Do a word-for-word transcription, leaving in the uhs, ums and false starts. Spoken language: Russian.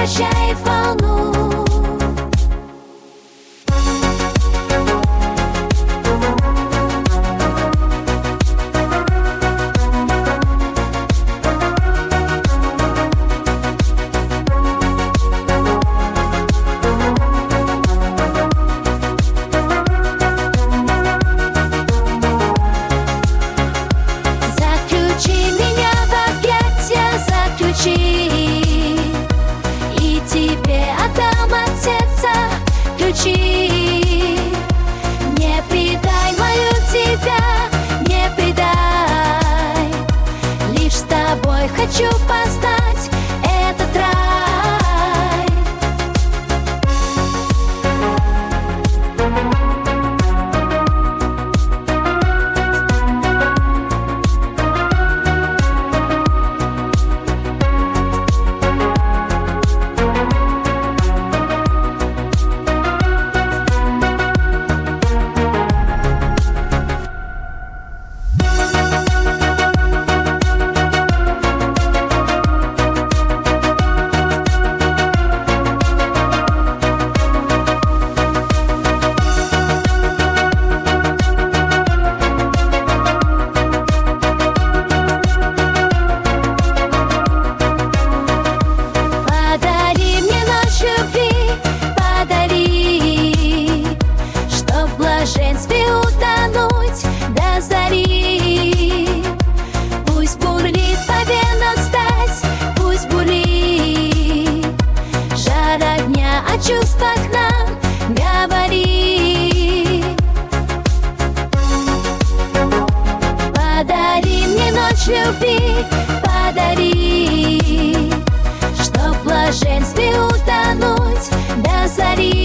возвращает волну. И тебе отдам от сердца ключи. Не предай, молю тебя, не предай. Лишь с тобой хочу познать этот рай. Утонуть до зари. Пусть бурлит по венам страсть, пусть бурлит жар огня о чувствах нам говори. Подари мне ночь любви, подари, чтоб в блаженстве утонуть до зари.